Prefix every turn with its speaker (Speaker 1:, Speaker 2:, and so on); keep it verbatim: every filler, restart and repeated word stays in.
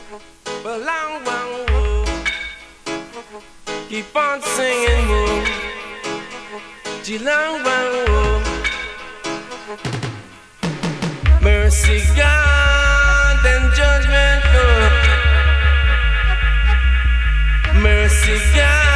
Speaker 1: a long, long road. Keep on singing, move. The long, long road. Mercy God and judgment come. Mercy God.